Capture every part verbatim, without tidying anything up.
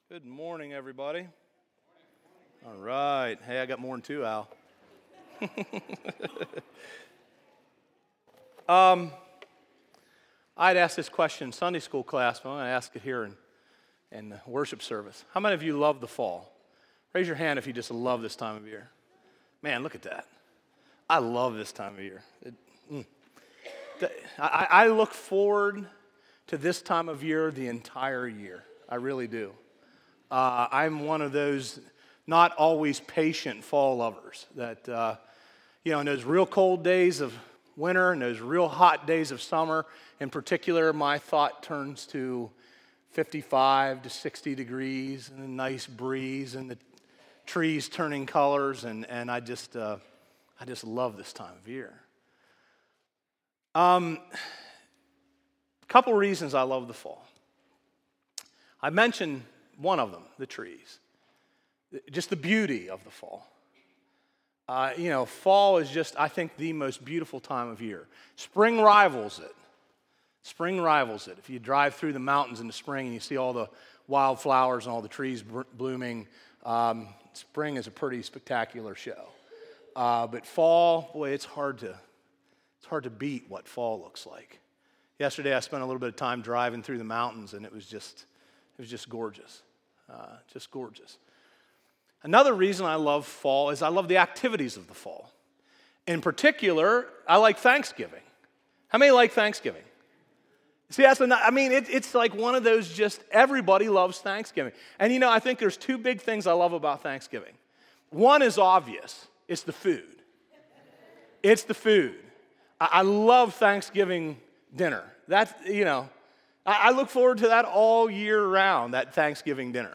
Good morning, everybody. All right. Hey, I got more than two, Al. um, I'd asked this question in Sunday school class, but I'm going to ask it here in, in the worship service. How many of you love the fall? Raise your hand if you just love this time of year. Man, look at that. I love this time of year. It, mm. the, I, I look forward to this time of year the entire year. I really do. Uh, I'm one of those not always patient fall lovers that, uh, you know, in those real cold days of winter and those real hot days of summer, in particular, my thought turns to fifty-five to sixty degrees and a nice breeze and the trees turning colors, and, and I just uh, I just love this time of year. Um, a couple reasons I love the fall. I mentioned one of them, the trees. Just the beauty of the fall. Uh, you know, fall is just, I think, the most beautiful time of year. Spring rivals it. Spring rivals it. If you drive through the mountains in the spring and you see all the wildflowers and all the trees blooming, um, spring is a pretty spectacular show. Uh, but fall, boy, it's hard to it's hard to beat what fall looks like. Yesterday, I spent a little bit of time driving through the mountains, and it was just it was just gorgeous. Uh, just gorgeous. Another reason I love fall is I love the activities of the fall. In particular, I like Thanksgiving. How many like Thanksgiving? See, that's an, I mean, it, it's like one of those just everybody loves Thanksgiving. And you know, I think there's two big things I love about Thanksgiving. One is obvious. It's the food. It's the food. I, I love Thanksgiving dinner. That's, you know, I look forward to that all year round, that Thanksgiving dinner.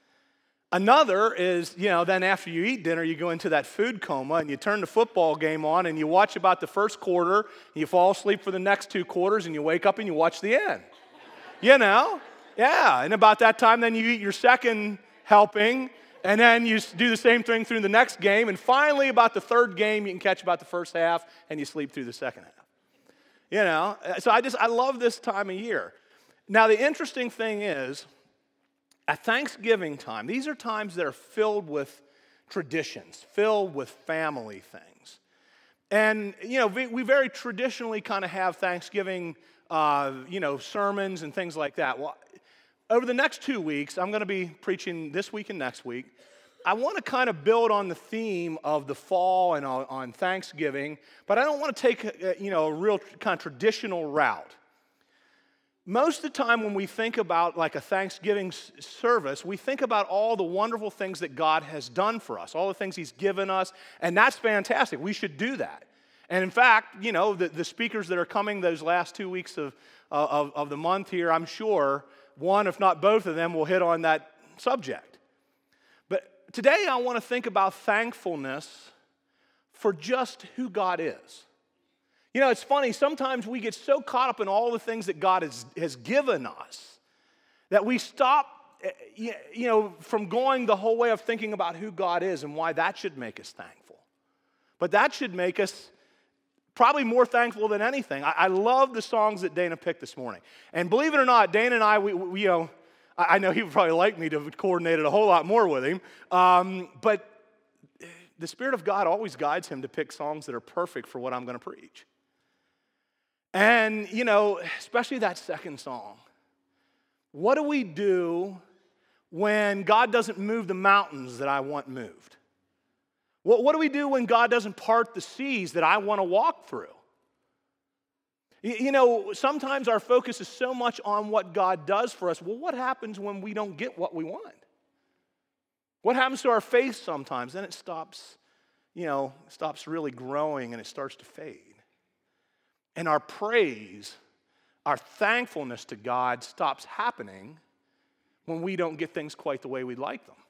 Another is, you know, then after you eat dinner, you go into that food coma and you turn the football game on and you watch about the first quarter, and you fall asleep for the next two quarters, and you wake up and you watch the end. You know? Yeah, and about that time, then you eat your second helping, and then you do the same thing through the next game, and finally, about the third game, you can catch about the first half, and you sleep through the second half. You know? So I just, I love this time of year. Now, the interesting thing is, at Thanksgiving time, these are times that are filled with traditions, filled with family things. And, you know, we, we very traditionally kind of have Thanksgiving, uh, you know, sermons and things like that. Well, over the next two weeks, I'm going to be preaching this week and next week. I want to kind of build on the theme of the fall and on, on Thanksgiving, but I don't want to take, a, you know, a real kind of traditional route. Most of the time when we think about like a Thanksgiving service, we think about all the wonderful things that God has done for us, all the things He's given us, and that's fantastic. We should do that. And in fact, you know, the, the speakers that are coming those last two weeks of, uh, of, of the month here, I'm sure one, if not both of them, will hit on that subject. But today I want to think about thankfulness for just who God is. You know, it's funny, sometimes we get so caught up in all the things that God has, has given us that we stop, you know, from going the whole way of thinking about who God is and why that should make us thankful. But that should make us probably more thankful than anything. I, I love the songs that Dana picked this morning. And believe it or not, Dana and I, we, we you know, I, I know he would probably like me to have coordinated a whole lot more with him, um, but the Spirit of God always guides him to pick songs that are perfect for what I'm going to preach. And, you know, especially that second song. What do we do when God doesn't move the mountains that I want moved? What, what do we do when God doesn't part the seas that I want to walk through? You, you know, sometimes our focus is so much on what God does for us. Well, what happens when we don't get what we want? What happens to our faith sometimes? Then it stops, you know, stops really growing and it starts to fade. And our praise, our thankfulness to God stops happening when we don't get things quite the way we'd like them.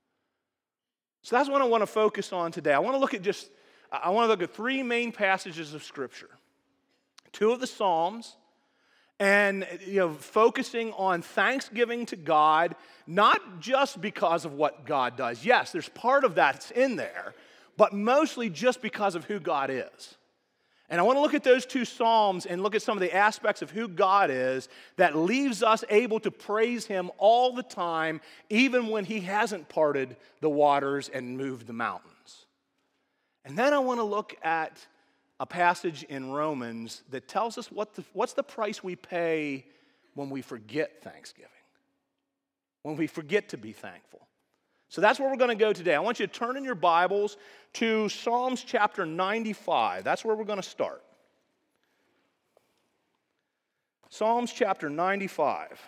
So that's what I want to focus on today. I want to look at just, I want to look at three main passages of Scripture. Two of the Psalms, and, you know, focusing on thanksgiving to God, not just because of what God does. Yes, there's part of that that's in there, but mostly just because of who God is. And I want to look at those two Psalms and look at some of the aspects of who God is that leaves us able to praise Him all the time, even when He hasn't parted the waters and moved the mountains. And then I want to look at a passage in Romans that tells us what the, what's the price we pay when we forget thanksgiving, when we forget to be thankful. So that's where we're going to go today. I want you to turn in your Bibles to Psalms chapter ninety-five. That's where we're going to start. Psalms chapter ninety-five.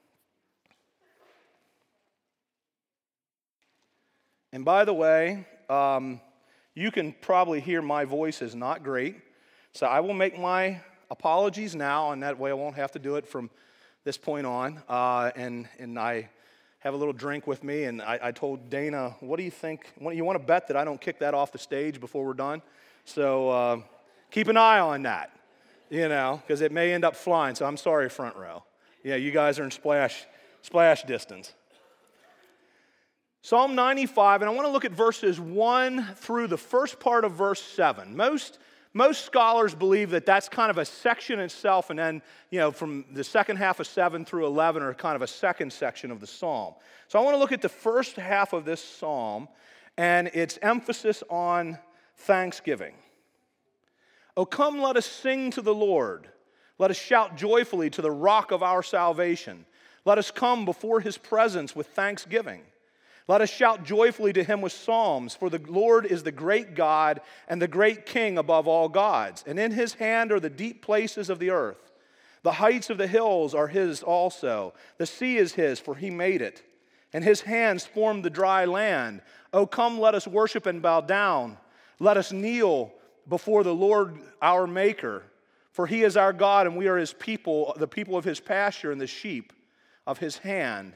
And by the way, um, you can probably hear my voice is not great. So I will make my apologies now, and that way I won't have to do it from this point on. Uh, and, and I... have a little drink with me, and I, I told Dana, what do you think? You want to bet that I don't kick that off the stage before we're done? So uh, keep an eye on that, you know, because it may end up flying. So I'm sorry, front row. Yeah, you guys are in splash, splash distance. Psalm ninety-five, and I want to look at verses one through the first part of verse seven. Most Most scholars believe that that's kind of a section itself, and then, you know, from the second half of seven through eleven are kind of a second section of the psalm. So I want to look at the first half of this psalm and its emphasis on thanksgiving. Oh, come, let us sing to the Lord. Let us shout joyfully to the rock of our salvation. Let us come before His presence with thanksgiving. Let us shout joyfully to Him with psalms, for the Lord is the great God and the great King above all gods. And in His hand are the deep places of the earth. The heights of the hills are His also. The sea is His, for He made it. And His hands formed the dry land. Oh, come, let us worship and bow down. Let us kneel before the Lord our Maker. For He is our God, and we are His people, the people of His pasture and the sheep of His hand.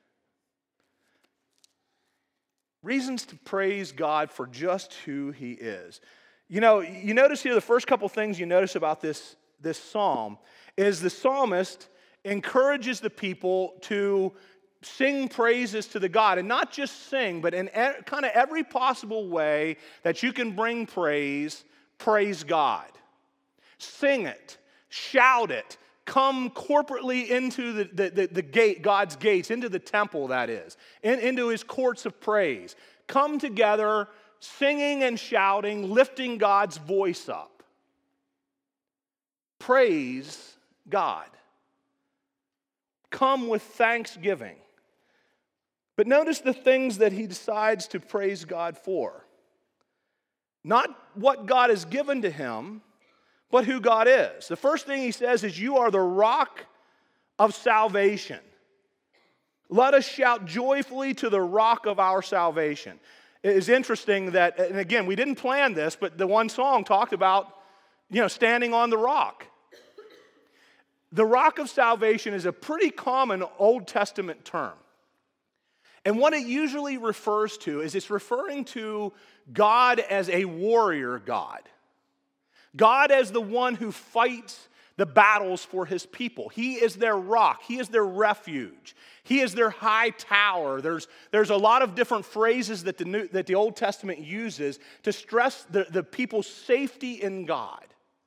Reasons to praise God for just who He is. You know, you notice here the first couple things you notice about this, this psalm is the psalmist encourages the people to sing praises to the God, and not just sing, but in e- kind of every possible way that you can bring praise, praise God. Sing it, shout it, come corporately into the, the, the, the gate, God's gates, into the temple, that is, in, into His courts of praise. Come together, singing and shouting, lifting God's voice up. Praise God. Come with thanksgiving. But notice the things that he decides to praise God for. Not what God has given to him, but who God is. The first thing he says is, you are the rock of salvation. Let us shout joyfully to the rock of our salvation. It is interesting that, and again, we didn't plan this, but the one song talked about, you know, standing on the rock. The rock of salvation is a pretty common Old Testament term. And what it usually refers to is it's referring to God as a warrior God. God as the one who fights the battles for his people. He is their rock. He is their refuge. He is their high tower. There's, there's a lot of different phrases that the, New, that the Old Testament uses to stress the, the people's safety in God.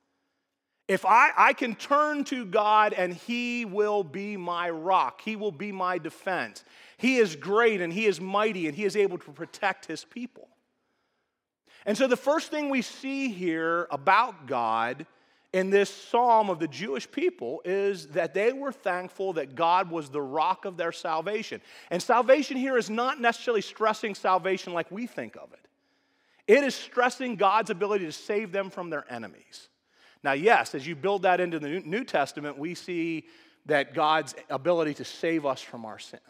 If I, I can turn to God and He will be my rock. He will be my defense. He is great and He is mighty and He is able to protect His people. And so the first thing we see here about God in this psalm of the Jewish people is that they were thankful that God was the rock of their salvation. And salvation here is not necessarily stressing salvation like we think of it. It is stressing God's ability to save them from their enemies. Now, yes, as you build that into the New Testament, we see that God's ability to save us from our sins.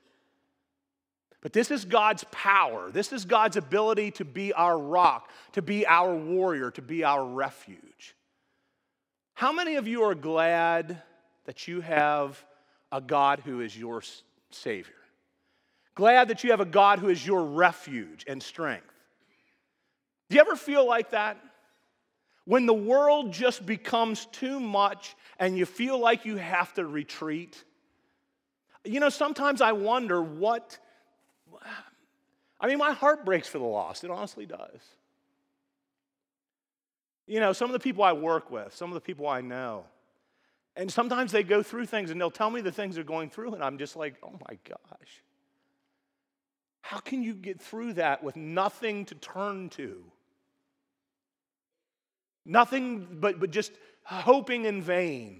But this is God's power. This is God's ability to be our rock, to be our warrior, to be our refuge. How many of you are glad that you have a God who is your Savior? Glad that you have a God who is your refuge and strength? Do you ever feel like that? When the world just becomes too much and you feel like you have to retreat? You know, sometimes I wonder what... I mean, my heart breaks for the lost. It honestly does. You know, some of the people I work with, some of the people I know, and sometimes they go through things and they'll tell me the things they're going through, and I'm just like, oh my gosh. How can you get through that with nothing to turn to? Nothing but, but just hoping in vain.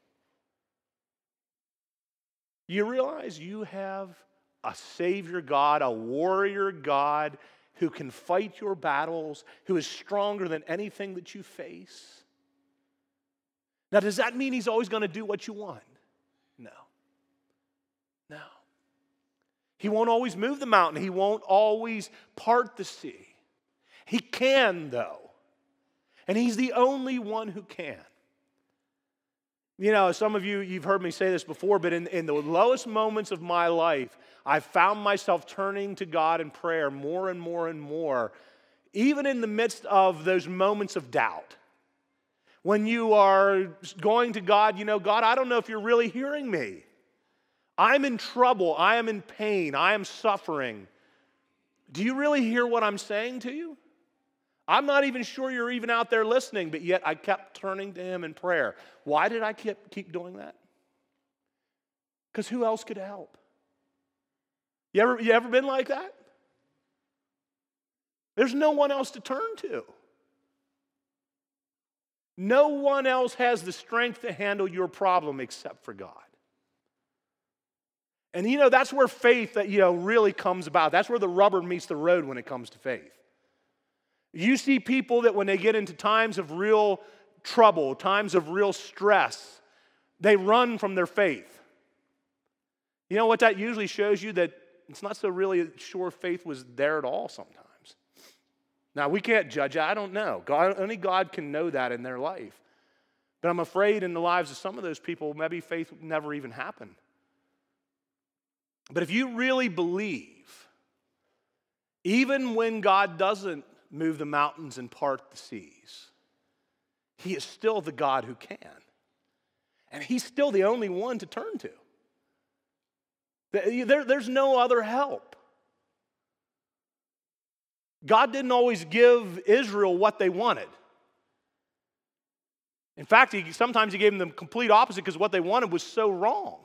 You realize you have a Savior God, a warrior God who can fight your battles, who is stronger than anything that you face. Now, does that mean He's always going to do what you want? No. No. He won't always move the mountain. He won't always part the sea. He can, though. And He's the only one who can. You know, some of you, you've heard me say this before, but in, in the lowest moments of my life, I found myself turning to God in prayer more and more and more, even in the midst of those moments of doubt. When you are going to God, you know, God, I don't know if you're really hearing me. I'm in trouble. I am in pain. I am suffering. Do you really hear what I'm saying to you? I'm not even sure you're even out there listening, but yet I kept turning to Him in prayer. Why did I keep, keep doing that? Because who else could help? You ever, you ever been like that? There's no one else to turn to. No one else has the strength to handle your problem except for God. And you know, that's where faith that, you know, really comes about. That's where the rubber meets the road when it comes to faith. You see people that when they get into times of real trouble, times of real stress, they run from their faith. You know what that usually shows you? That it's not so really sure faith was there at all sometimes. Now, we can't judge that. I don't know. God, only God can know that in their life. But I'm afraid in the lives of some of those people, maybe faith never even happened. But if you really believe, even when God doesn't move the mountains and part the seas, He is still the God who can. And He's still the only one to turn to. There, there's no other help. God didn't always give Israel what they wanted. In fact, he, sometimes He gave them the complete opposite because what they wanted was so wrong.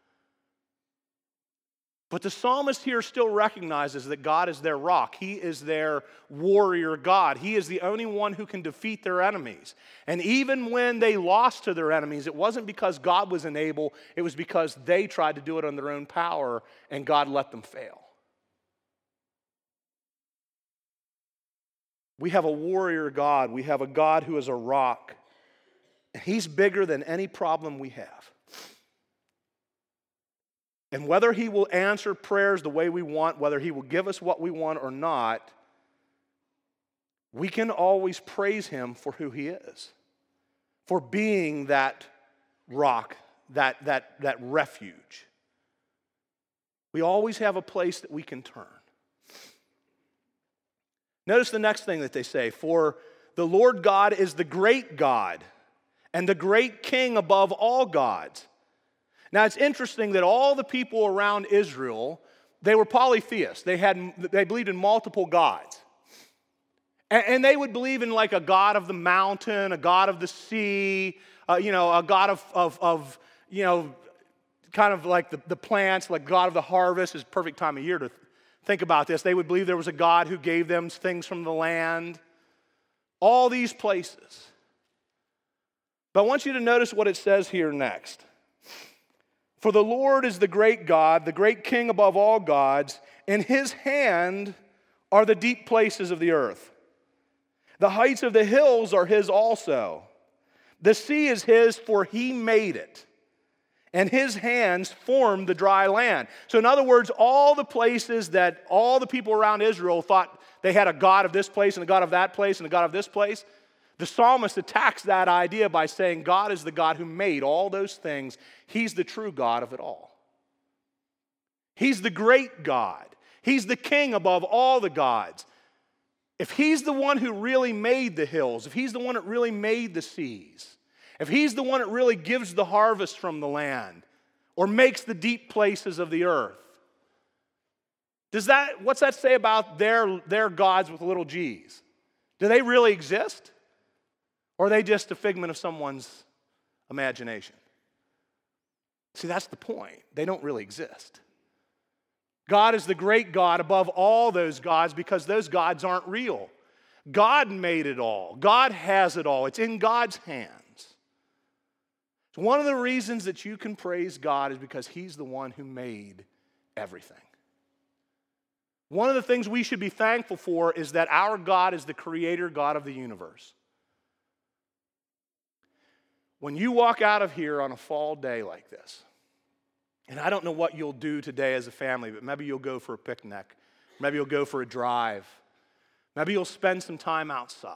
But the psalmist here still recognizes that God is their rock. He is their warrior God. He is the only one who can defeat their enemies. And even when they lost to their enemies, it wasn't because God was unable. It was because they tried to do it on their own power, and God let them fail. We have a warrior God. We have a God who is a rock. He's bigger than any problem we have. And whether He will answer prayers the way we want, whether He will give us what we want or not, we can always praise Him for who He is, for being that rock, that, that, that refuge. We always have a place that we can turn. Notice the next thing that they say, for the Lord God is the great God and the great King above all gods. Now, it's interesting that all the people around Israel, they were polytheists. They had, they believed in multiple gods. And, and they would believe in like a god of the mountain, a god of the sea, uh, you know, a god of, of, of you know, kind of like the, the plants, like God of the harvest is a perfect time of year to think about this. They would believe there was a God who gave them things from the land. All these places. But I want you to notice what it says here next. For the Lord is the great God, the great King above all gods. In His hand are the deep places of the earth. The heights of the hills are His also. The sea is His, for He made it. And His hands formed the dry land. So in other words, all the places that all the people around Israel thought they had a God of this place and a God of that place and a God of this place, the psalmist attacks that idea by saying God is the God who made all those things. He's the true God of it all. He's the great God. He's the King above all the gods. If He's the one who really made the hills, if He's the one that really made the seas, if He's the one that really gives the harvest from the land or makes the deep places of the earth, does that, what's that say about their, their gods with little g's? Do they really exist? Or are they just a figment of someone's imagination? See, that's the point. They don't really exist. God is the great God above all those gods because those gods aren't real. God made it all. God has it all. It's in God's hands. So one of the reasons that you can praise God is because He's the one who made everything. One of the things we should be thankful for is that our God is the creator God of the universe. When you walk out of here on a fall day like this, and I don't know what you'll do today as a family, but maybe you'll go for a picnic. Maybe you'll go for a drive. Maybe you'll spend some time outside.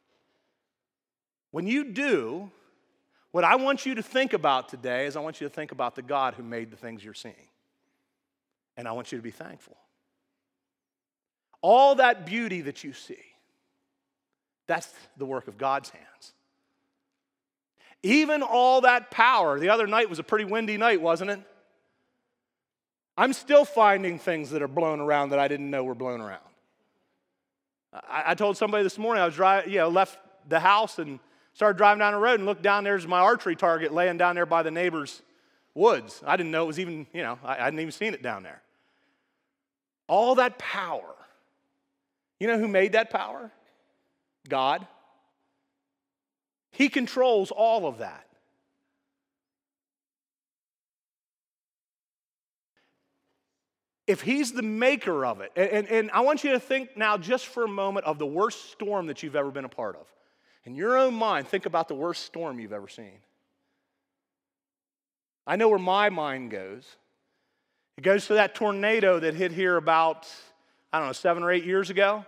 When you do, what I want you to think about today is I want you to think about the God who made the things you're seeing. And I want you to be thankful. All that beauty that you see, that's the work of God's hands. Even all that power. The other night was a pretty windy night, wasn't it? I'm still finding things that are blown around that I didn't know were blown around. I, I told somebody this morning, I was driving, you know, left the house and started driving down the road and looked down, there's my archery target laying down there by the neighbor's woods. I didn't know it was even, you know, I, I hadn't even seen it down there. All that power. You know who made that power? God. He controls all of that. If He's the maker of it, and, and, and I want you to think now just for a moment of the worst storm that you've ever been a part of. In your own mind, think about the worst storm you've ever seen. I know where my mind goes. It goes to that tornado that hit here about, I don't know, seven or eight years ago.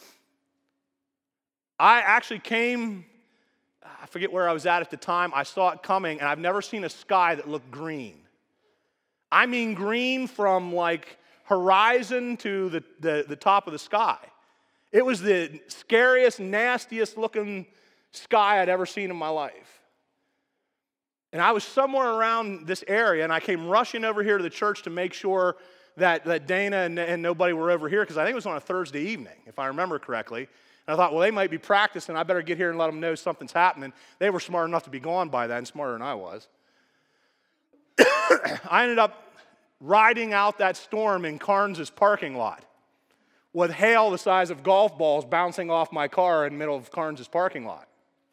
I actually came, I forget where I was at at the time. I saw it coming, and I've never seen a sky that looked green. I mean green from like horizon to the, the, the top of the sky. It was the scariest, nastiest looking sky I'd ever seen in my life. And I was somewhere around this area, and I came rushing over here to the church to make sure that, that Dana and, and nobody were over here, because I think it was on a Thursday evening, if I remember correctly. And I thought, well, they might be practicing. I better get here and let them know something's happening. They were smart enough to be gone by then, smarter than I was. I ended up riding out that storm in Carnes' parking lot with hail the size of golf balls bouncing off my car in the middle of Carnes' parking lot.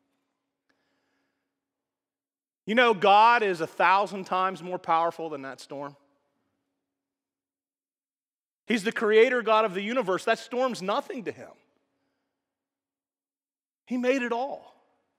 You know, God is a thousand times more powerful than that storm. He's the creator God of the universe. That storm's nothing to Him. He made it all.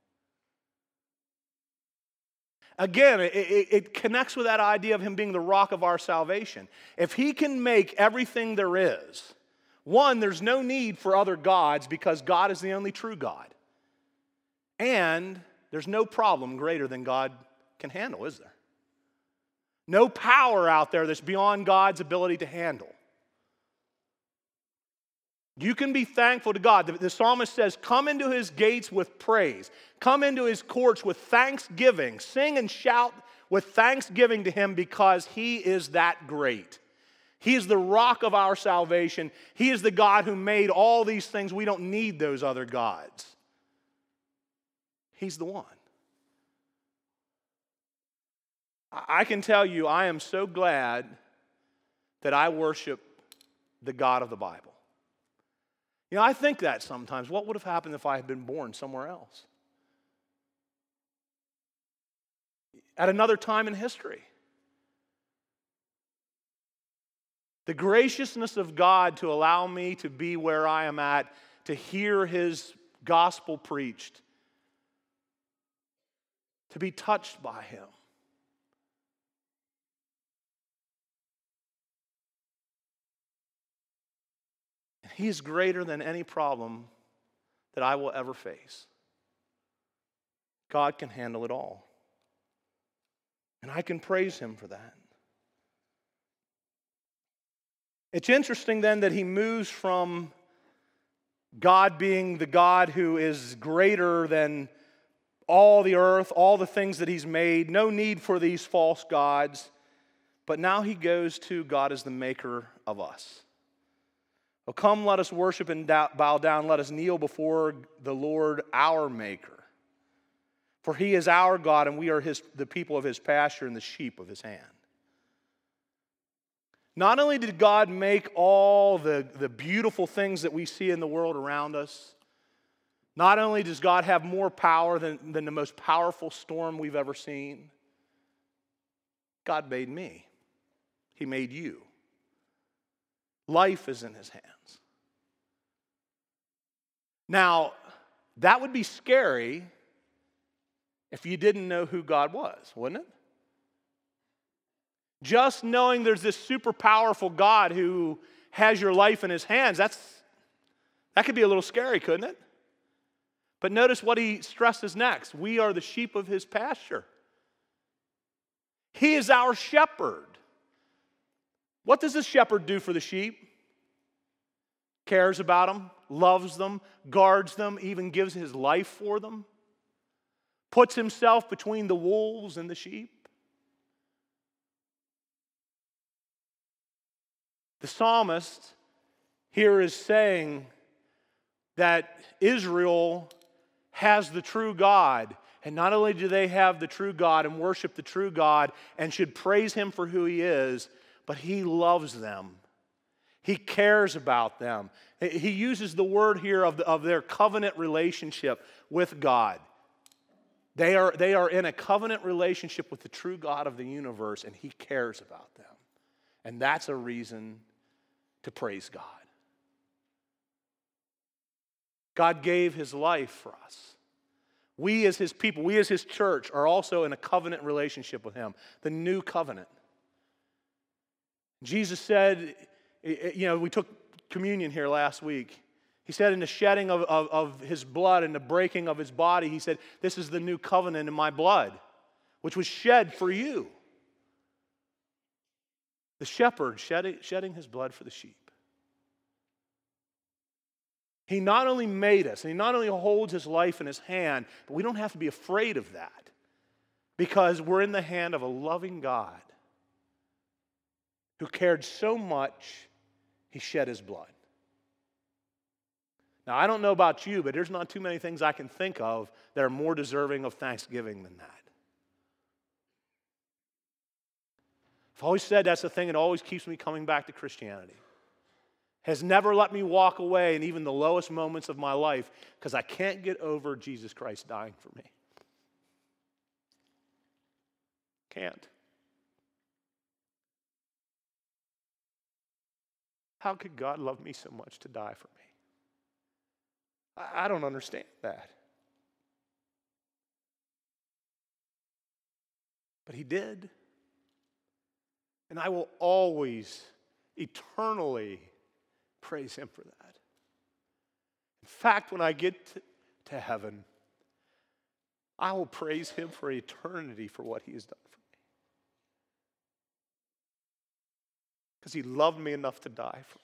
Again, it, it, it connects with that idea of Him being the rock of our salvation. If He can make everything there is, one, there's no need for other gods because God is the only true God. And there's no problem greater than God can handle, is there? No power out there that's beyond God's ability to handle. You can be thankful to God. The, the psalmist says, come into His gates with praise. Come into His courts with thanksgiving. Sing and shout with thanksgiving to Him because He is that great. He is the rock of our salvation. He is the God who made all these things. We don't need those other gods. He's the one. I can tell you, I am so glad that I worship the God of the Bible. You know, I think that sometimes. What would have happened if I had been born somewhere else? At another time in history. The graciousness of God to allow me to be where I am at, to hear His gospel preached, to be touched by Him. He is greater than any problem that I will ever face. God can handle it all. And I can praise Him for that. It's interesting then that He moves from God being the God who is greater than all the earth, all the things that He's made, no need for these false gods, but now He goes to God as the maker of us. Oh, come, let us worship and bow down. Let us kneel before the Lord, our Maker. For he is our God, and we are his, the people of his pasture and the sheep of his hand. Not only did God make all the, the beautiful things that we see in the world around us, not only does God have more power than, than the most powerful storm we've ever seen, God made me. He made you. Life is in his hands. Now, that would be scary if you didn't know who God was, wouldn't it? Just knowing there's this super powerful God who has your life in his hands, that's, that could be a little scary, couldn't it? But notice what he stresses next. We are the sheep of his pasture. He is our shepherd. What does the shepherd do for the sheep? Cares about them, loves them, guards them, even gives his life for them. Puts himself between the wolves and the sheep. The psalmist here is saying that Israel has the true God. And not only do they have the true God and worship the true God and should praise him for who he is, but he loves them. He cares about them. He uses the word here of, the, of their covenant relationship with God. They are, they are in a covenant relationship with the true God of the universe, and he cares about them. And that's a reason to praise God. God gave his life for us. We as his people, we as his church are also in a covenant relationship with him, the new covenant. Jesus said, you know, we took communion here last week. He said in the shedding of, of, of his blood and the breaking of his body, he said, this is the new covenant in my blood, which was shed for you. The shepherd shedding, shedding his blood for the sheep. He not only made us, and he not only holds his life in his hand, but we don't have to be afraid of that because we're in the hand of a loving God who cared so much, he shed his blood. Now, I don't know about you, but there's not too many things I can think of that are more deserving of thanksgiving than that. I've always said that's the thing that always keeps me coming back to Christianity. Has never let me walk away in even the lowest moments of my life because I can't get over Jesus Christ dying for me. Can't. How could God love me so much to die for me? I don't understand that. But he did. And I will always, eternally praise him for that. In fact, when I get to, to heaven, I will praise him for eternity for what he has done for me. Because he loved me enough to die for me.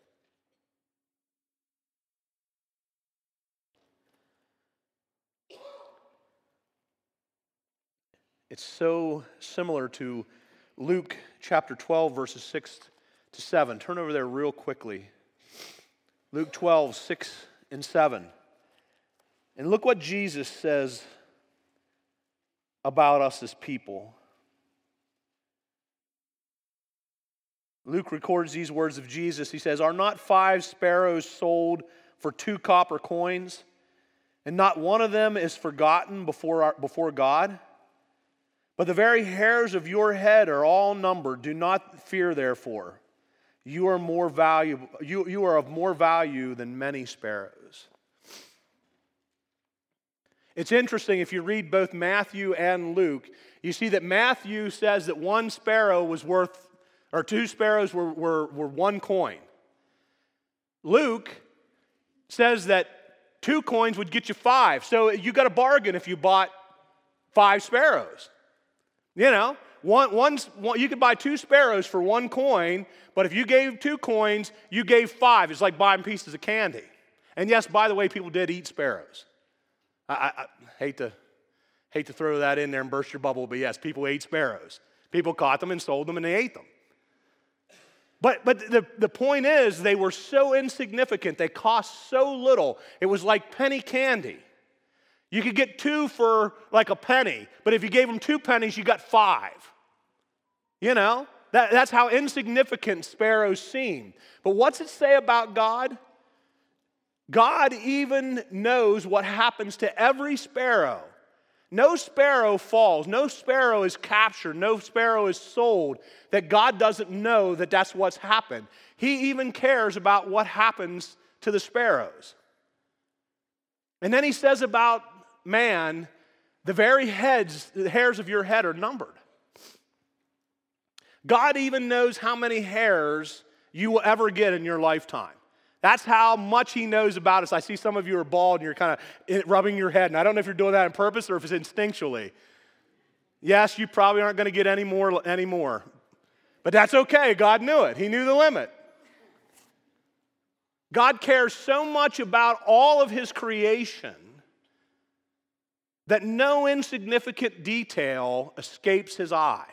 It's so similar to Luke chapter twelve, verses six to seven. Turn over there real quickly. Luke twelve, six and seven. And look what Jesus says about us as people. Luke records these words of Jesus. He says, "Are not five sparrows sold for two copper coins? And not one of them is forgotten before, our, before God? But the very hairs of your head are all numbered. Do not fear, therefore. You are more valuable. You, you are of more value than many sparrows." It's interesting, if you read both Matthew and Luke, you see that Matthew says that one sparrow was worth, or two sparrows were, were, were one coin. Luke says that two coins would get you five. So you got a bargain if you bought five sparrows. You know, one, one, one, you could buy two sparrows for one coin, but if you gave two coins, you gave five. It's like buying pieces of candy. And yes, by the way, people did eat sparrows. I, I, I hate to, hate to throw that in there and burst your bubble, but yes, people ate sparrows. People caught them and sold them and they ate them. But, but the, the point is, they were so insignificant. They cost so little. It was like penny candy. You could get two for like a penny, but if you gave them two pennies, you got five. You know, that, that's how insignificant sparrows seem. But what's it say about God? God even knows what happens to every sparrow. No sparrow falls, no sparrow is captured, no sparrow is sold, that God doesn't know that that's what's happened. He even cares about what happens to the sparrows. And then he says about man, the very heads, the hairs of your head are numbered. God even knows how many hairs you will ever get in your lifetime. That's how much he knows about us. I see some of you are bald and you're kind of rubbing your head, and I don't know if you're doing that on purpose or if it's instinctually. Yes, you probably aren't going to get any more anymore. But that's okay. God knew it. He knew the limit. God cares so much about all of his creation that no insignificant detail escapes his eye.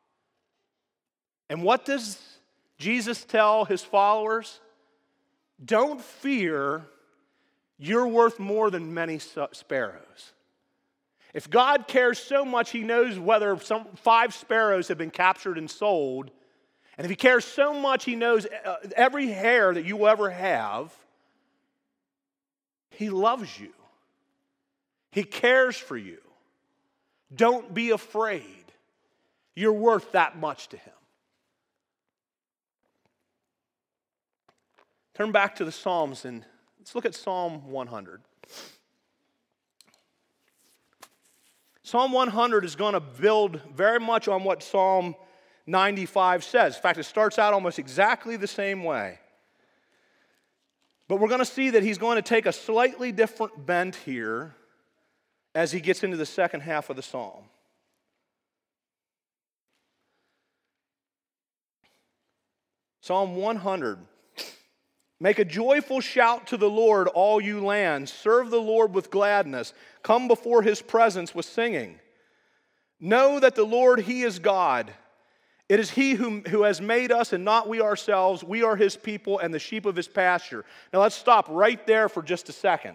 And what does Jesus tell his followers? Don't fear, you're worth more than many sparrows. If God cares so much, he knows whether some five sparrows have been captured and sold. And if he cares so much, he knows every hair that you will ever have. He loves you. He cares for you. Don't be afraid. You're worth that much to him. Turn back to the Psalms and let's look at Psalm one hundred. Psalm one hundred is going to build very much on what Psalm ninety-five says. In fact, it starts out almost exactly the same way. But we're going to see that he's going to take a slightly different bent here as he gets into the second half of the psalm. Psalm one hundred. Make a joyful shout to the Lord, all you lands. Serve the Lord with gladness. Come before his presence with singing. Know that the Lord, he is God. It is he who, who has made us and not we ourselves. We are his people and the sheep of his pasture. Now let's stop right there for just a second.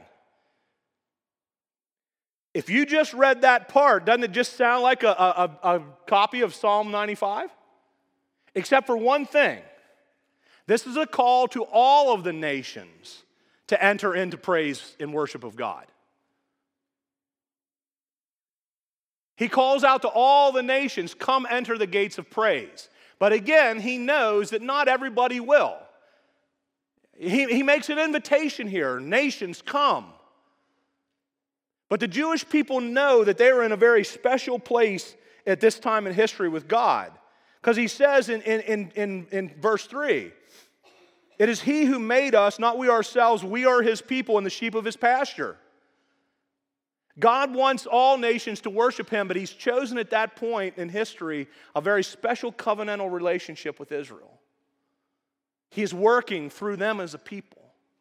If you just read that part, doesn't it just sound like a, a, a copy of Psalm ninety-five? Except for one thing. This is a call to all of the nations to enter into praise and worship of God. He calls out to all the nations, come enter the gates of praise. But again, he knows that not everybody will. He, he makes an invitation here, nations come. But the Jewish people know that they are in a very special place at this time in history with God. Because he says in, in, in, in verse three, it is he who made us, not we ourselves. We are his people and the sheep of his pasture. God wants all nations to worship him, but he's chosen at that point in history a very special covenantal relationship with Israel. He is working through them as a people.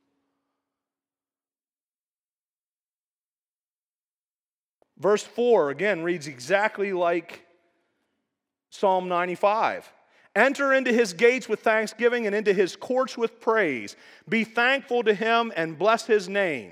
Verse four, again, reads exactly like Psalm ninety-five. Enter into his gates with thanksgiving and into his courts with praise. Be thankful to him and bless his name.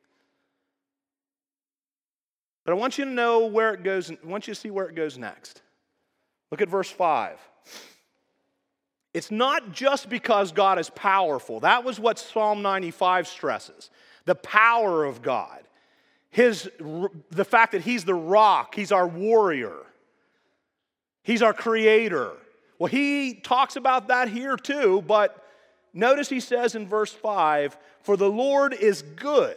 But I want you to know where it goes. I want you to see where it goes next. Look at verse five. It's not just because God is powerful. That was what Psalm ninety-five stresses. The power of God. His, the fact that he's the rock. He's our warrior. He's our creator. Well, he talks about that here too, but notice he says in verse five, for the Lord is good.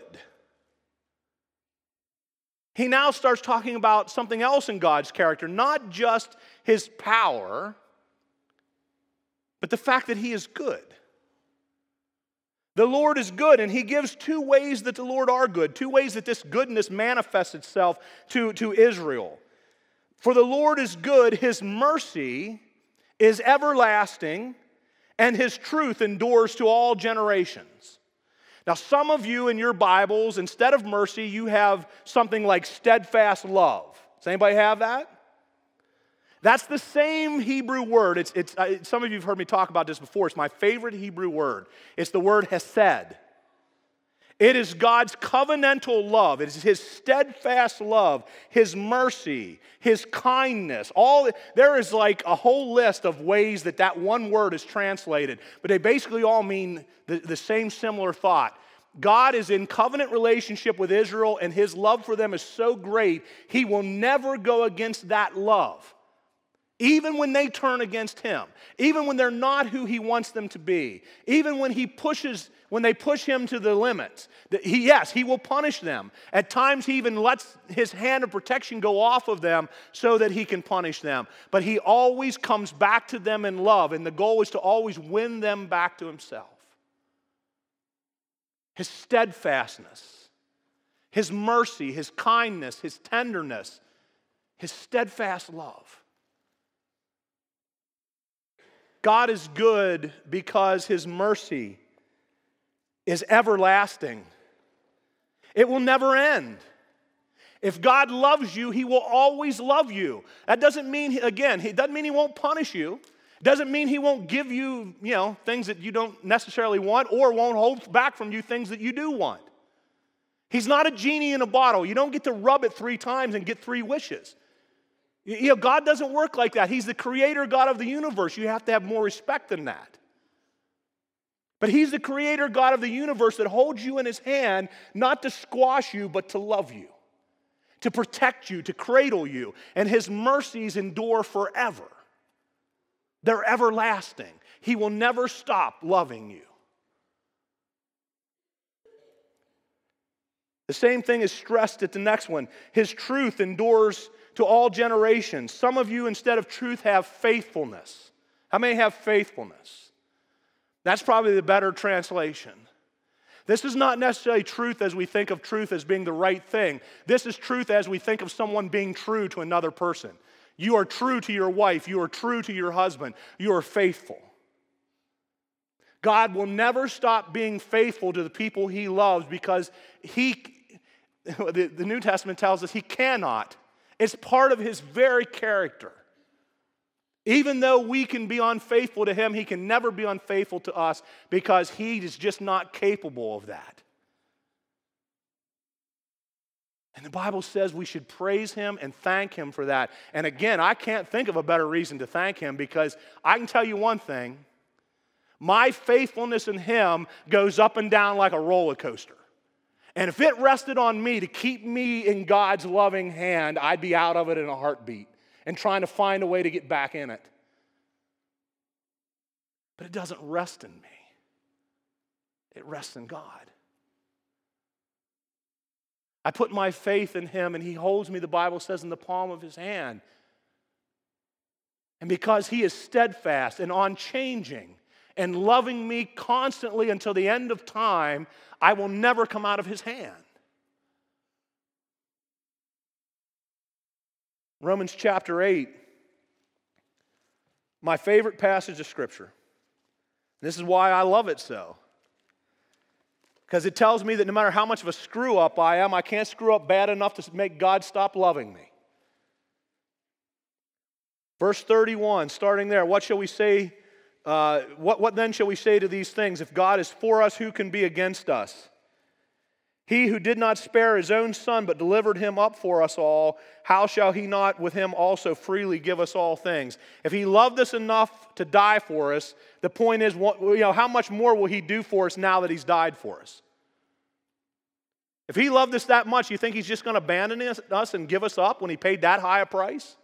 He now starts talking about something else in God's character, not just his power, but the fact that he is good. The Lord is good, and he gives two ways that the Lord are good, two ways that this goodness manifests itself to, to Israel. For the Lord is good, his mercy is everlasting, and his truth endures to all generations. Now, some of you in your Bibles, instead of mercy, you have something like steadfast love. Does anybody have that? That's the same Hebrew word. It's, it's, uh, some of you have heard me talk about this before. It's my favorite Hebrew word. It's the word hesed. It is God's covenantal love. It is His steadfast love, His mercy, His kindness. All there is like a whole list of ways that that one word is translated, but they basically all mean the, the same similar thought. God is in covenant relationship with Israel, and His love for them is so great, He will never go against that love. Even when they turn against Him, even when they're not who He wants them to be, even when He pushes, when they push Him to the limits, he, yes, He will punish them. At times He even lets His hand of protection go off of them so that He can punish them. But He always comes back to them in love, and the goal is to always win them back to Himself. His steadfastness, His mercy, His kindness, His tenderness, His steadfast love. God is good because His mercy is everlasting. It will never end. If God loves you, He will always love you. That doesn't mean, again, it doesn't mean He won't punish you. It doesn't mean He won't give you, you know, things that you don't necessarily want, or won't hold back from you things that you do want. He's not a genie in a bottle. You don't get to rub it three times and get three wishes. You know, God doesn't work like that. He's the creator God of the universe. You have to have more respect than that. But He's the creator God of the universe that holds you in His hand, not to squash you, but to love you, to protect you, to cradle you. And His mercies endure forever. They're everlasting. He will never stop loving you. The same thing is stressed at the next one. His truth endures to all generations. Some of you, instead of truth, have faithfulness. How many have faithfulness? That's probably the better translation. This is not necessarily truth as we think of truth as being the right thing. This is truth as we think of someone being true to another person. You are true to your wife. You are true to your husband. You are faithful. God will never stop being faithful to the people He loves because He, the, the New Testament tells us He cannot. It's part of His very character. Even though we can be unfaithful to Him, He can never be unfaithful to us because He is just not capable of that. And the Bible says we should praise Him and thank Him for that. And again, I can't think of a better reason to thank Him because I can tell you one thing. My faithfulness in Him goes up and down like a roller coaster. And if it rested on me to keep me in God's loving hand, I'd be out of it in a heartbeat and trying to find a way to get back in it. But it doesn't rest in me. It rests in God. I put my faith in Him, and He holds me, the Bible says, in the palm of His hand. And because He is steadfast and unchanging and loving me constantly until the end of time, I will never come out of His hand. Romans chapter eight, my favorite passage of Scripture. This is why I love it so. Because it tells me that no matter how much of a screw-up I am, I can't screw up bad enough to make God stop loving me. Verse thirty-one, starting there, what shall we say? Uh, what, what then shall we say to these things? If God is for us, who can be against us? He who did not spare His own Son, but delivered Him up for us all, how shall He not with Him also freely give us all things? If He loved us enough to die for us, the point is, you know, how much more will He do for us now that He's died for us? If He loved us that much, you think He's just going to abandon us and give us up when He paid that high a price?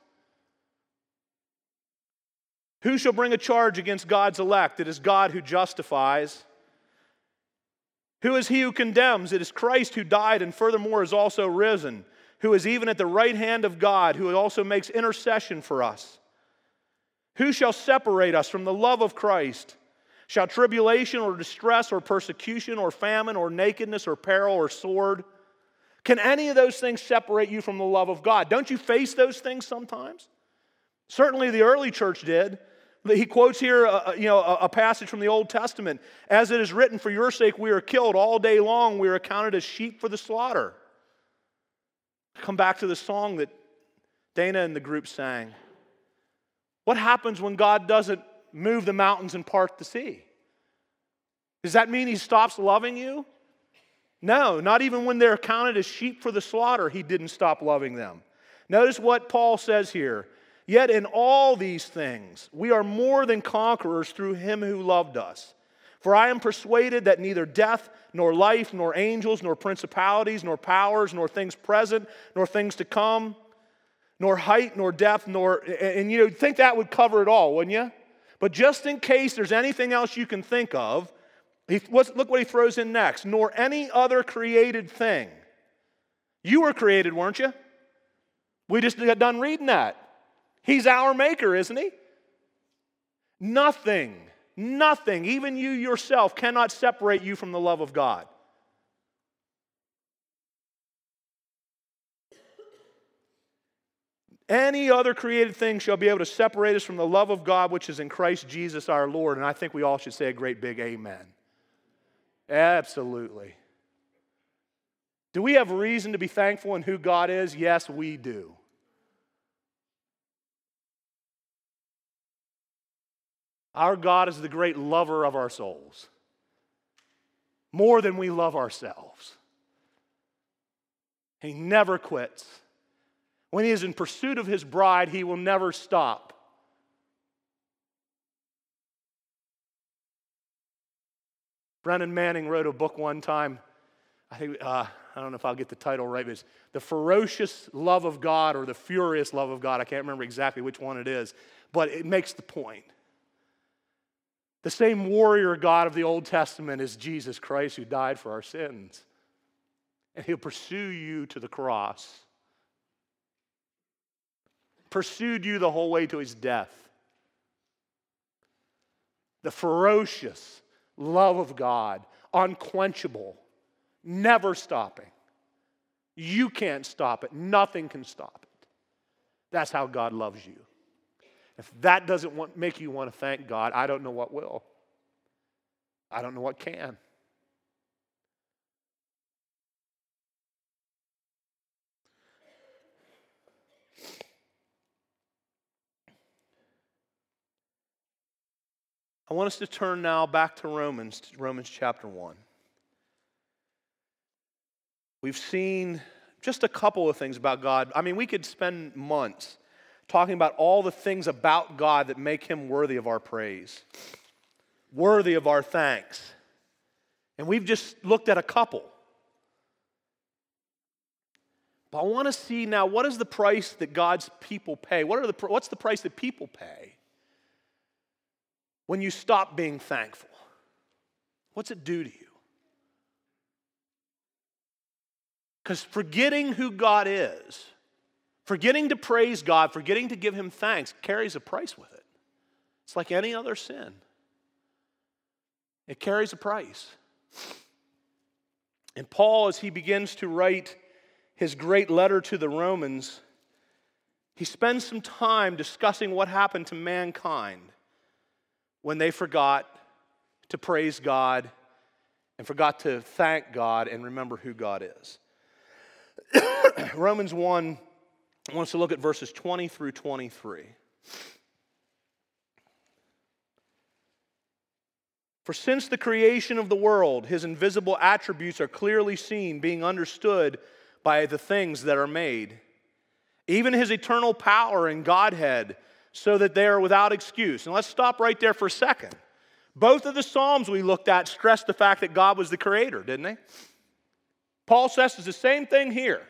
Who shall bring a charge against God's elect? It is God who justifies. Who is He who condemns? It is Christ who died and furthermore is also risen, who is even at the right hand of God, who also makes intercession for us. Who shall separate us from the love of Christ? Shall tribulation or distress or persecution or famine or nakedness or peril or sword? Can any of those things separate you from the love of God? Don't you face those things sometimes? Certainly the early church did. He quotes here a, you know, a passage from the Old Testament. As it is written, for your sake we are killed. All day long we are accounted as sheep for the slaughter. Come back to the song that Dana and the group sang. What happens when God doesn't move the mountains and part the sea? Does that mean He stops loving you? No, not even when they're counted as sheep for the slaughter, he didn't stop loving them. Notice what Paul says here. Yet in all these things, we are more than conquerors through him who loved us. For I am persuaded that neither death, nor life, nor angels, nor principalities, nor powers, nor things present, nor things to come, nor height, nor depth, nor... And you'd think that would cover it all, wouldn't you? But just in case there's anything else you can think of, he, look what he throws in next. Nor any other created thing. You were created, weren't you? We just got done reading that. He's our maker, isn't he? Nothing, nothing, even you yourself, cannot separate you from the love of God. Any other created thing shall be able to separate us from the love of God which is in Christ Jesus our Lord. And I think we all should say a great big amen. Absolutely. Do we have reason to be thankful in who God is? Yes, we do. Our God is the great lover of our souls, more than we love ourselves. He never quits. When he is in pursuit of his bride, he will never stop. Brennan Manning wrote a book one time. I think uh, I don't know if I'll get the title right, but it's The Ferocious Love of God or The Furious Love of God. I can't remember exactly which one it is, but it makes the point. The same warrior God of the Old Testament is Jesus Christ who died for our sins. And he'll pursue you to the cross. Pursued you the whole way to his death. The ferocious love of God, unquenchable, never stopping. You can't stop it. Nothing can stop it. That's how God loves you. If that doesn't want, make you want to thank God, I don't know what will. I don't know what can. I want us to turn now back to Romans, Romans chapter one. We've seen just a couple of things about God. I mean, we could spend months talking about all the things about God that make him worthy of our praise, worthy of our thanks. And we've just looked at a couple. But I want to see now, what is the price that God's people pay? What are the, what's the price that people pay when you stop being thankful? What's it do to you? Because forgetting who God is, forgetting to praise God, forgetting to give him thanks, carries a price with it. It's like any other sin. It carries a price. And Paul, as he begins to write his great letter to the Romans, he spends some time discussing what happened to mankind when they forgot to praise God and forgot to thank God and remember who God is. Romans one wants to look at verses twenty through twenty-three. For since the creation of the world, his invisible attributes are clearly seen, being understood by the things that are made, even his eternal power and Godhead, so that they are without excuse. And let's stop right there for a second. Both of the Psalms we looked at stressed the fact that God was the creator, didn't they? Paul says the same thing here.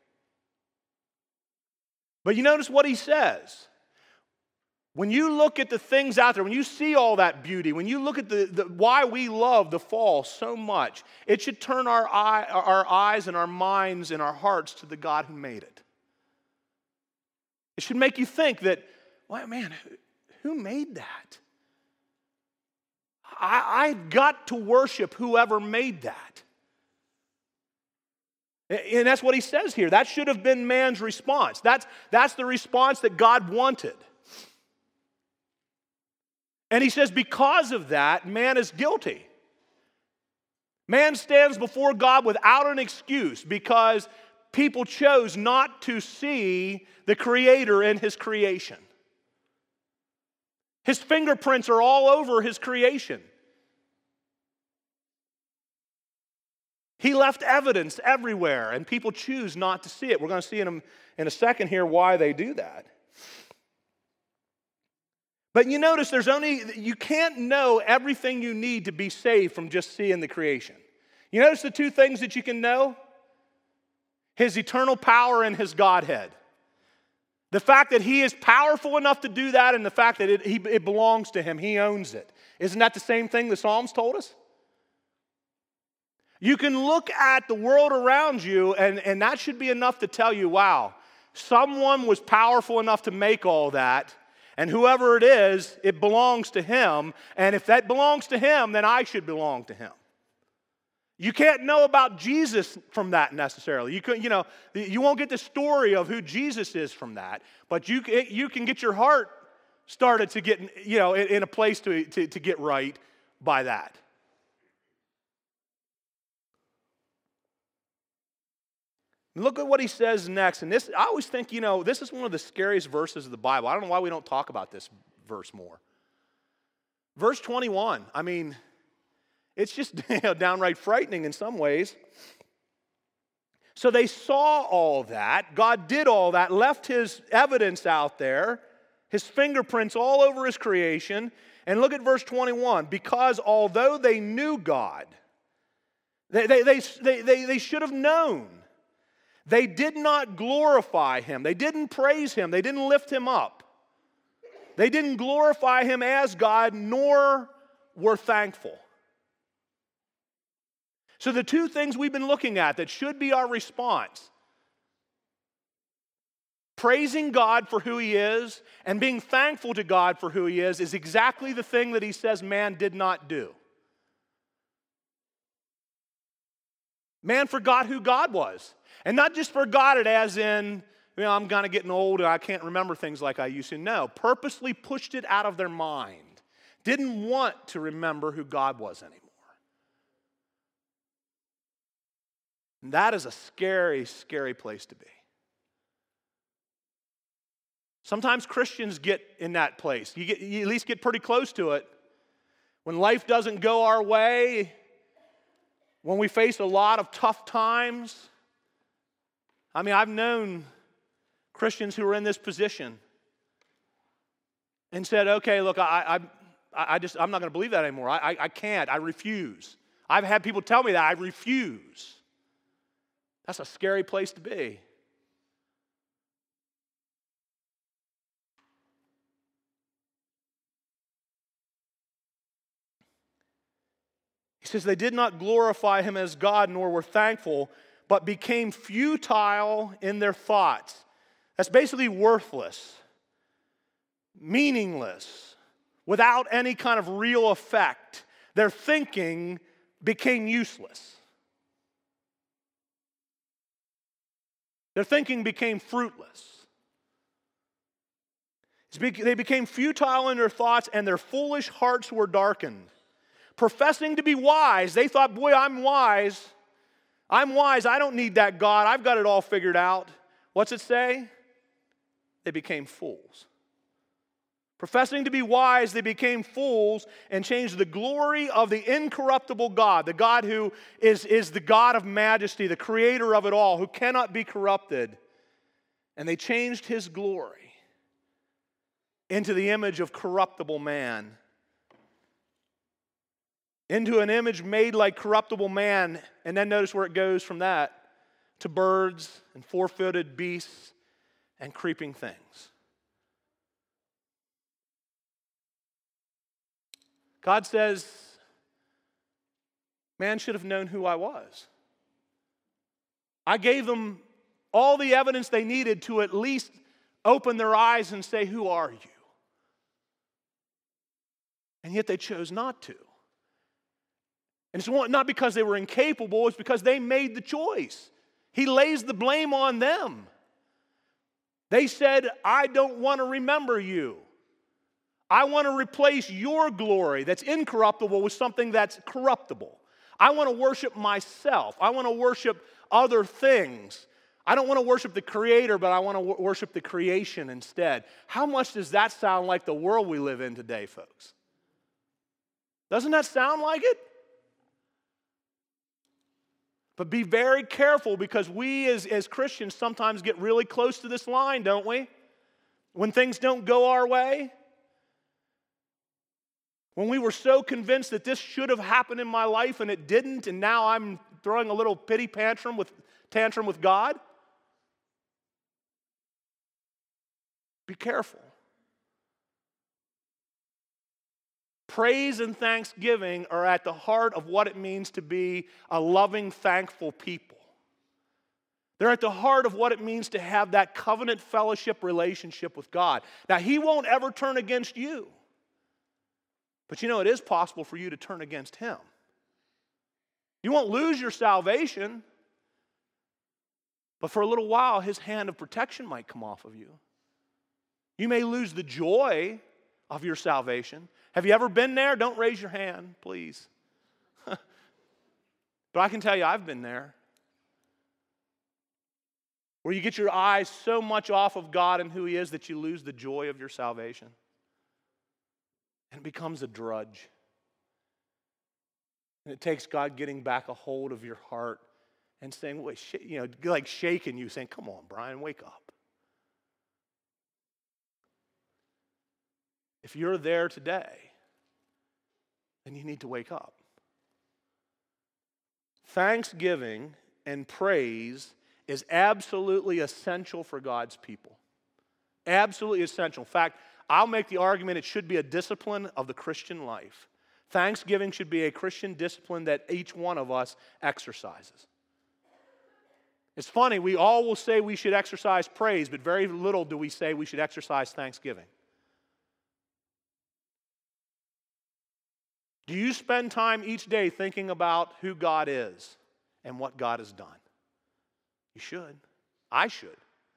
But you notice what he says. When you look at the things out there, when you see all that beauty, when you look at the, the why we love the fall so much, it should turn our, eye, our eyes and our minds and our hearts to the God who made it. It should make you think that, well, man, who made that? I, I've got to worship whoever made that. And that's what he says here. That should have been man's response. That's, that's the response that God wanted. And he says because of that, man is guilty. Man stands before God without an excuse because people chose not to see the Creator in his creation. His fingerprints are all over his creation. He left evidence everywhere, and people choose not to see it. We're going to see in a, in a second here why they do that. But you notice there's only, you can't know everything you need to be saved from just seeing the creation. You notice the two things that you can know? His eternal power and his Godhead. The fact that he is powerful enough to do that, and the fact that it, he, it belongs to him, he owns it. Isn't that the same thing the Psalms told us? You can look at the world around you, and, and that should be enough to tell you, wow, someone was powerful enough to make all that, and whoever it is, it belongs to him, and if that belongs to him, then I should belong to him. You can't know about Jesus from that necessarily. You can, you know, you won't get the story of who Jesus is from that, but you you can get your heart started to get, you know, in, in a place to, to, to get right by that. Look at what he says next. And this, I always think, you know, this is one of the scariest verses of the Bible. I don't know why we don't talk about this verse more. Verse twenty-one, I mean, it's just you know, downright frightening in some ways. So they saw all that. God did all that, left his evidence out there, his fingerprints all over his creation. And look at verse twenty-one. Because although they knew God, they, they, they, they, they, they should have known. They did not glorify him. They didn't praise him. They didn't lift him up. They didn't glorify him as God, nor were thankful. So the two things we've been looking at that should be our response, praising God for who he is and being thankful to God for who he is, is exactly the thing that he says man did not do. Man forgot who God was. And not just forgot it as in, you know, I'm kind of getting old and I can't remember things like I used to. No, purposely pushed it out of their mind. Didn't want to remember who God was anymore. And that is a scary, scary place to be. Sometimes Christians get in that place. You, get, you at least get pretty close to it. When life doesn't go our way, when we face a lot of tough times. I mean, I've known Christians who are in this position and said, okay, look, I, I, I just, I'm not going to believe that anymore. I, I, I can't. I refuse. I've had people tell me that. I refuse. That's a scary place to be. He says they did not glorify him as God, nor were thankful, but became futile in their thoughts. That's basically worthless, meaningless, without any kind of real effect. Their thinking became useless. Their thinking became fruitless. They became futile in their thoughts, and their foolish hearts were darkened. Professing to be wise, they thought, boy, I'm wise. I'm wise. I don't need that God. I've got it all figured out. What's it say? They became fools. Professing to be wise, they became fools and changed the glory of the incorruptible God, the God who is, is the God of majesty, the creator of it all, who cannot be corrupted. And they changed his glory into the image of corruptible man, into an image made like corruptible man. And then notice where it goes from that to birds and four-footed beasts and creeping things. God says, man should have known who I was. I gave them all the evidence they needed to at least open their eyes and say, who are you? And yet they chose not to. And it's not because they were incapable, it's because they made the choice. He lays the blame on them. They said, I don't want to remember you. I want to replace your glory that's incorruptible with something that's corruptible. I want to worship myself. I want to worship other things. I don't want to worship the Creator, but I want to worship the creation instead. How much does that sound like the world we live in today, folks? Doesn't that sound like it? But be very careful, because we as, as Christians sometimes get really close to this line, don't we? When things don't go our way. When we were so convinced that this should have happened in my life and it didn't, and now I'm throwing a little pity tantrum with, tantrum with God. Be careful. Praise and thanksgiving are at the heart of what it means to be a loving, thankful people. They're at the heart of what it means to have that covenant fellowship relationship with God. Now, He won't ever turn against you. But you know, it is possible for you to turn against Him. You won't lose your salvation, but for a little while, His hand of protection might come off of you. You may lose the joy of your salvation. Have you ever been there? Don't raise your hand, please. But I can tell you, I've been there. Where you get your eyes so much off of God and who He is that you lose the joy of your salvation. And it becomes a drudge. And it takes God getting back a hold of your heart and saying, wait, you know, like shaking you, saying, come on, Brian, wake up. If you're there today, then you need to wake up. Thanksgiving and praise is absolutely essential for God's people. Absolutely essential. In fact, I'll make the argument it should be a discipline of the Christian life. Thanksgiving should be a Christian discipline that each one of us exercises. It's funny, we all will say we should exercise praise, but very little do we say we should exercise thanksgiving. Do you spend time each day thinking about who God is and what God has done? You should. I should.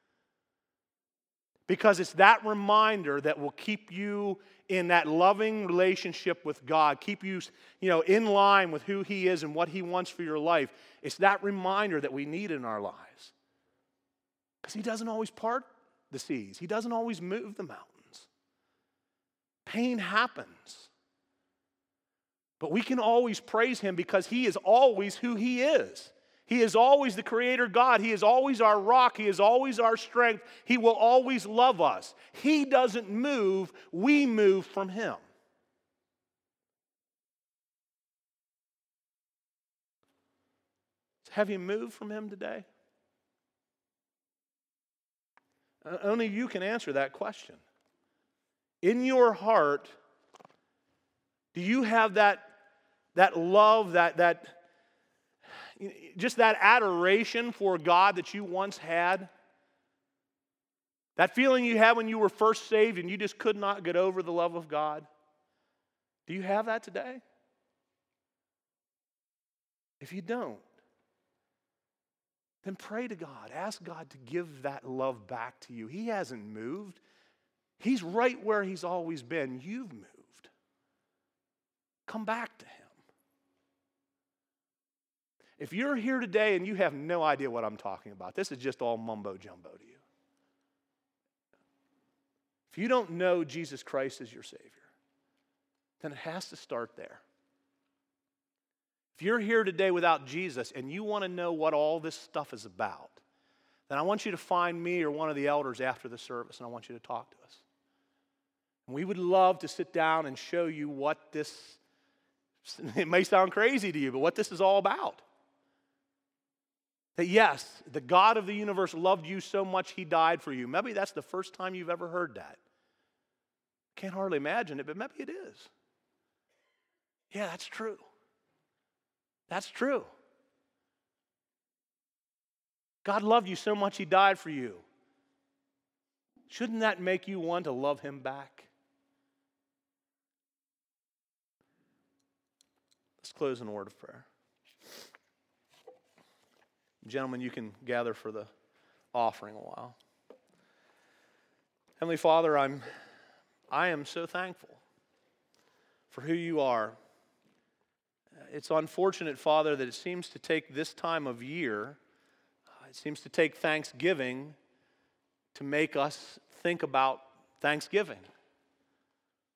Because it's that reminder that will keep you in that loving relationship with God, keep you, you know, in line with who He is and what He wants for your life. It's that reminder that we need in our lives. Because He doesn't always part the seas. He doesn't always move the mountains. Pain happens. But we can always praise Him because He is always who He is. He is always the Creator God. He is always our rock. He is always our strength. He will always love us. He doesn't move. We move from Him. Have you moved from Him today? Uh, only you can answer that question. In your heart, do you have that, that love, that, that just that adoration for God that you once had? That feeling you had when you were first saved and you just could not get over the love of God? Do you have that today? If you don't, then pray to God. Ask God to give that love back to you. He hasn't moved. He's right where He's always been. You've moved. Come back to Him. If you're here today and you have no idea what I'm talking about, this is just all mumbo jumbo to you. If you don't know Jesus Christ as your Savior, then it has to start there. If you're here today without Jesus and you want to know what all this stuff is about, then I want you to find me or one of the elders after the service, and I want you to talk to us. And we would love to sit down and show you what this, it may sound crazy to you, but what this is all about. That yes, the God of the universe loved you so much He died for you. Maybe that's the first time you've ever heard that. Can't hardly imagine it, but maybe it is. Yeah, that's true. That's true. God loved you so much He died for you. Shouldn't that make you want to love Him back? Let's close in a word of prayer. Gentlemen, you can gather for the offering a while. Heavenly Father, I'm, I am so thankful for who You are. It's unfortunate, Father, that it seems to take this time of year, uh, it seems to take Thanksgiving to make us think about Thanksgiving.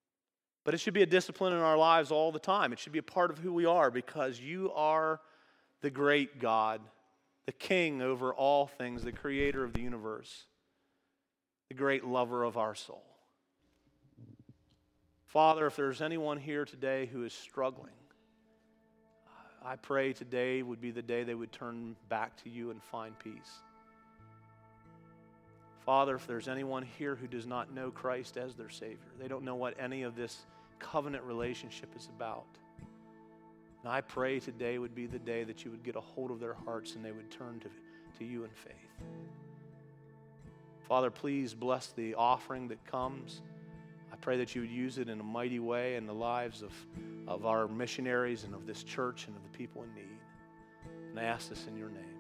But it should be a discipline in our lives all the time. It should be a part of who we are because You are the great God, the King over all things, the creator of the universe, the great lover of our soul. Father, if there's anyone here today who is struggling, I pray today would be the day they would turn back to you and find peace. Father, if there's anyone here who does not know Christ as their Savior, they don't know what any of this covenant relationship is about. And I pray today would be the day that you would get a hold of their hearts and they would turn to, to you in faith. Father, please bless the offering that comes. I pray that you would use it in a mighty way in the lives of, of our missionaries and of this church and of the people in need. And I ask this in your name.